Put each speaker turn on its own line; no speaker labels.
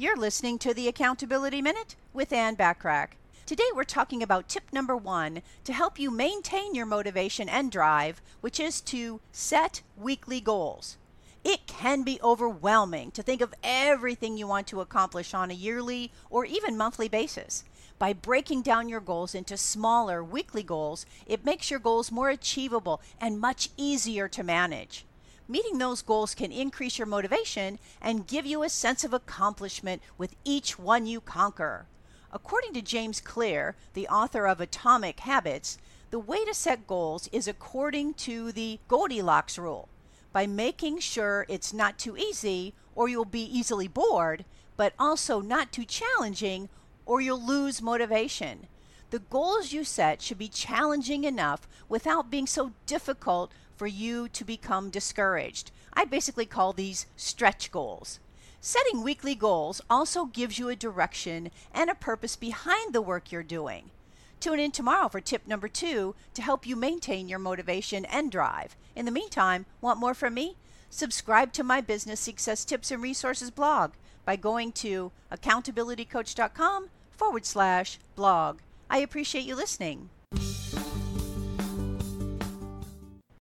You're listening to the Accountability Minute with Ann Backrack. Today we're talking about tip number 1 to help you maintain your motivation and drive, which is to set weekly goals. It can be overwhelming to think of everything you want to accomplish on a yearly or even monthly basis. By breaking down your goals into smaller weekly goals, it makes your goals more achievable and much easier to manage. Meeting those goals can increase your motivation and give you a sense of accomplishment with each one you conquer. According to James Clear, the author of Atomic Habits, the way to set goals is according to the Goldilocks rule, by making sure it's not too easy or you'll be easily bored, but also not too challenging or you'll lose motivation. The goals you set should be challenging enough without being so difficult for you to become discouraged. I basically call these stretch goals. Setting weekly goals also gives you a direction and a purpose behind the work you're doing. Tune in tomorrow for tip number 2 to help you maintain your motivation and drive. In the meantime, want more from me? Subscribe to my Business Success Tips and Resources blog by going to accountabilitycoach.com/blog. I appreciate you listening.